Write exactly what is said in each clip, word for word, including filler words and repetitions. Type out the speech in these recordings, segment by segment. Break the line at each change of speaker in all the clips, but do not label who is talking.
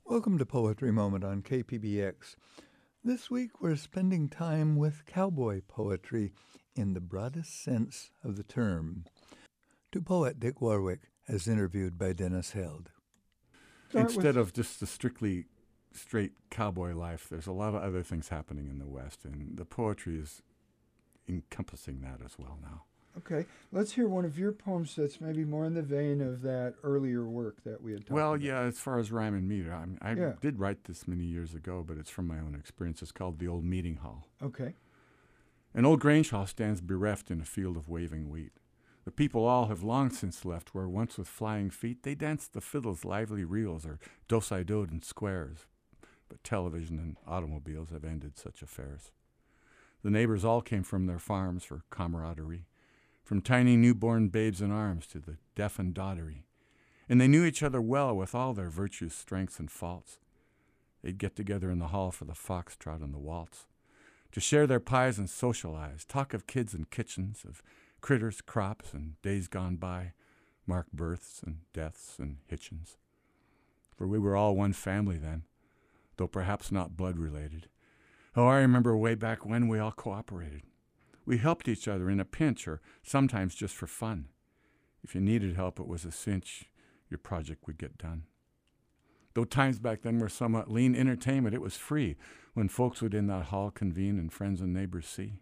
Welcome to Poetry Moment on K P B X. This week we're spending time with cowboy poetry in the broadest sense of the term. To poet Dick Warwick, as interviewed by Dennis Held.
Start Instead with... of just the strictly straight cowboy life, there's a lot of other things happening in the West, and the poetry is encompassing that as well now.
Okay, let's hear one of your poems that's maybe more in the vein of that earlier work that we had talked
well,
about.
Well, yeah, as far as rhyme and meter, I, mean, I
yeah.
did write this many years ago, but it's from my own experience. It's called The Old Meeting Hall.
Okay.
An old grange hall stands bereft in a field of waving wheat. The people all have long since left where once with flying feet they danced the fiddle's lively reels or do-si-doed in squares. But television and automobiles have ended such affairs. The neighbors all came from their farms for camaraderie, from tiny newborn babes in arms to the deaf and dottery. And they knew each other well with all their virtues, strengths, and faults. They'd get together in the hall for the foxtrot and the waltz, to share their pies and socialize, talk of kids and kitchens, of critters, crops, and days gone by, mark births and deaths and hitchins. For we were all one family then, though perhaps not blood-related. Oh, I remember way back when we all cooperated. We helped each other in a pinch or sometimes just for fun. If you needed help, it was a cinch your project would get done. Though times back then were somewhat lean, entertainment, it was free when folks would in that hall convene and friends and neighbors see.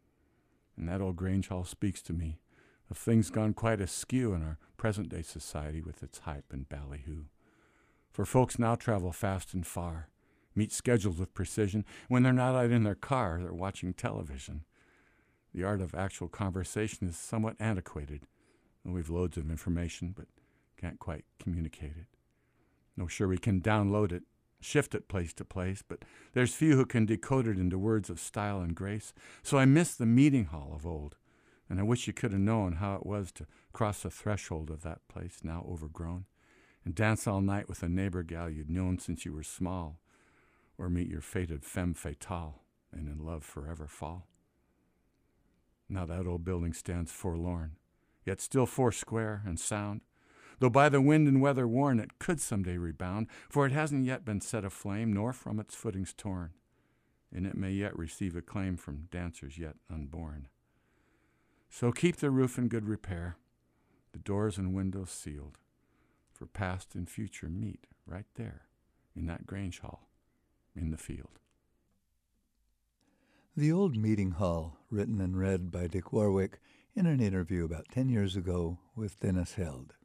And that old grange hall speaks to me of things gone quite askew in our present-day society with its hype and ballyhoo. For folks now travel fast and far, meet schedules with precision. When they're not out in their car, they're watching television. The art of actual conversation is somewhat antiquated. We've loads of information, but can't quite communicate it. No, sure, we can download it, shift it place to place, but there's few who can decode it into words of style and grace. So I miss the meeting hall of old, and I wish you could have known how it was to cross the threshold of that place now overgrown and dance all night with a neighbor gal you'd known since you were small, or meet your fated femme fatale and in love forever fall. Now that old building stands forlorn, yet still foursquare and sound, though by the wind and weather worn it could someday rebound, for it hasn't yet been set aflame, nor from its footings torn, and it may yet receive acclaim from dancers yet unborn. So keep the roof in good repair, the doors and windows sealed, for past and future meet right there in that grange hall in the field.
The Old Meeting Hall, written and read by Dick Warwick in an interview about ten years ago with Dennis Held.